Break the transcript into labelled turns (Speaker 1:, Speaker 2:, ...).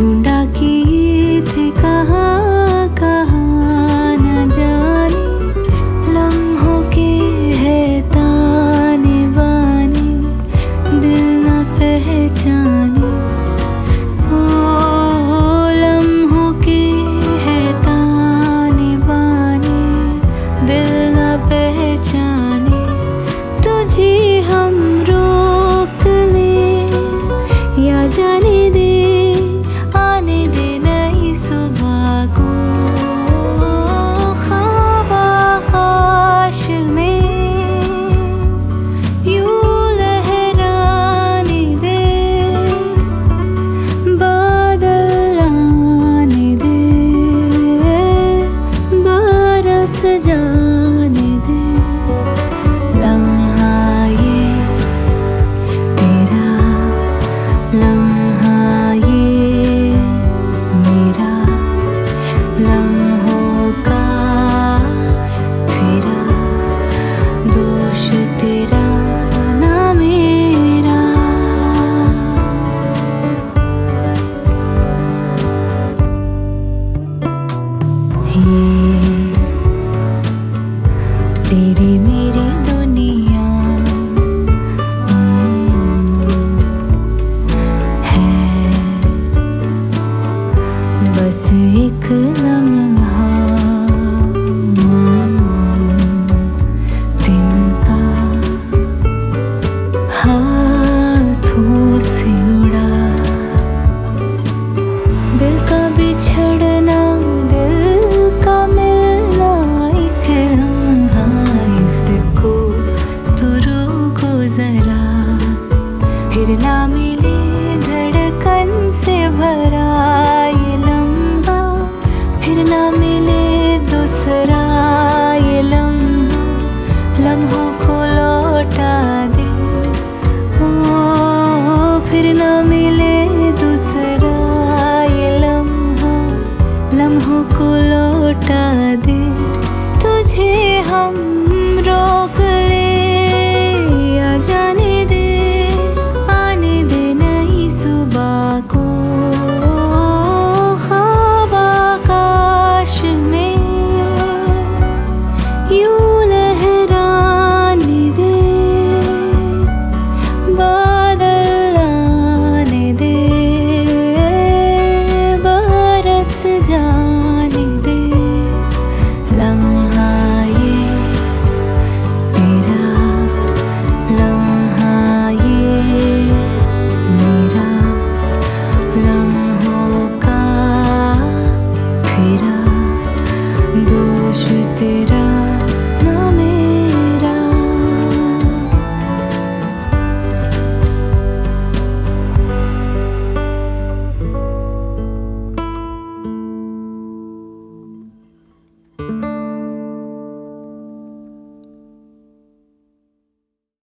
Speaker 1: ढूंढा किए थे कहाँ कहाँ न जाने, लम्हों के है ताने बाने, दिल न पहचाने। ओ लम्हों के है ताने बाने, दिल न पहचाने। तुझे हम रोक ले या जाने दे, आने दे नई सुबह को। ख्वाब आकाश में यूं लहराने दे, बादल आने दे, बरस जाने दे। लम्हा ये तेरा, लम्हा ये मेरा, लम्हों का तेरा, दोष तेरा ना मेरा। ये तेरी मेरी दुनिया है, बस एक लम्हा दिन का हाथों से उड़ा। दिल का बिछड़ना, दिल का मिलना, एक लम्हा, इसको तो रोको जरा। फिर ना मिले धड़कन से भरा ये लम्हा, फिर ना मिले दूसरा ये लम्हा। लम्हों को लौटा दे, ओ फिर ना मिले दूसरा ये लम्हा। लम्हों को लौटा दे, तुझे हम रोक ले या जाने दे, आने दे नई सुबह को। ख्वाब आकाश में यूं लहराने दे, बादल आने दे, बरस जाने दे। लम्हा ये तेरा, लम्हा ये मेरा, लम्हों का तेरा, दोष तेरा